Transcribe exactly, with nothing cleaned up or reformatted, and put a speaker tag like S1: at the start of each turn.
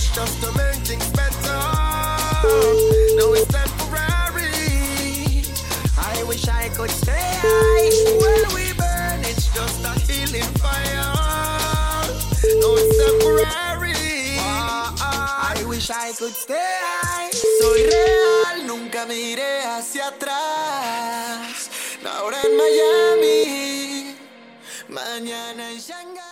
S1: it's just to make things better. No, it's temporary. I wish I could stay high. When we burn, it's just a healing fire. No, it's temporary. I wish I could stay high. Soy real, nunca miré hacia atrás. Ahora en Miami, mañana en Shanghai.